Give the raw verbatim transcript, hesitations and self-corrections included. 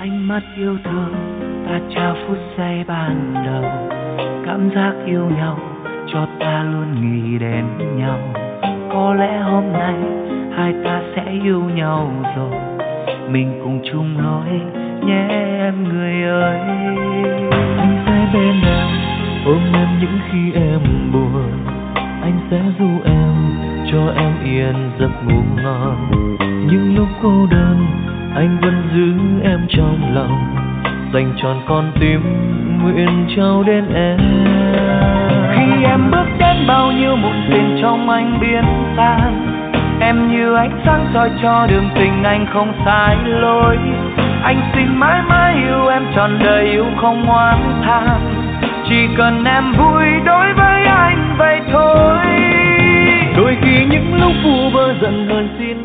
ánh mắt yêu thương ta trao phút giây ban đầu, cảm giác yêu nhau cho ta luôn nghĩ đến nhau. Có lẽ hôm nay hai ta sẽ yêu nhau rồi, mình cùng chung lối nhé em người ơi. Anh sẽ bên em, ôm em những khi em buồn, anh sẽ ru em cho em yên giấc ngủ ngon. Những lúc cô đơn anh vẫn giữ em trong lòng, dành trọn con tim nguyện trao đến em. Khi em bước đến bao nhiêu muộn phiền trong anh biến tan, em như ánh sáng soi cho đường tình anh không sai lối. Anh xin mãi mãi yêu em trọn đời, yêu không oán than, chỉ cần em vui đối với anh vậy thôi. Đôi khi những lúc vu vơ giận hờn xin